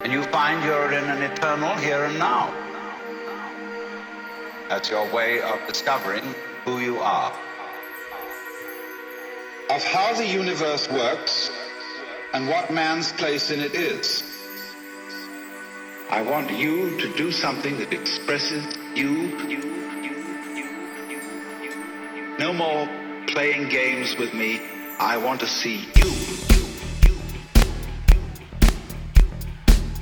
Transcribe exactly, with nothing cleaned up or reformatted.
And you find you're in an eternal here and now. That's your way of discovering who you are. Of how the universe works and what man's place in it is. I want you to do something that expresses you. you, you, you, you, you. No more playing games with me. I want to see you.